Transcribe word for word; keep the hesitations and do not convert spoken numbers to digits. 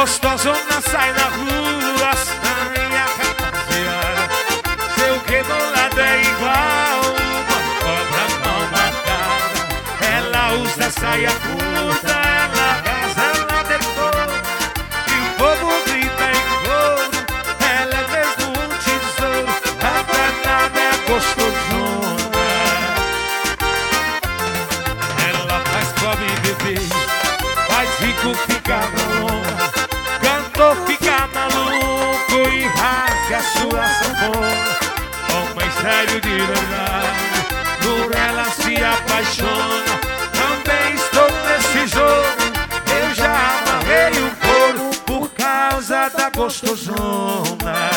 gostosona sai na rua, sai a rapaziada. Seu rebolado é igual uma cobra mal marcada. Ela usa saia curta, ela arrasa, ela decora. E o povo grita em coro, ela é mesmo um tesouro. A danada é gostosona. Ela faz pobre beber, faz rico ficar na lona, cantor fica maluco e rasga a sua sanfona. Homem sério de verdade, por ela se apaixona. Também estou nesse jogo, eu já amarrei o couro por causa da gostosona.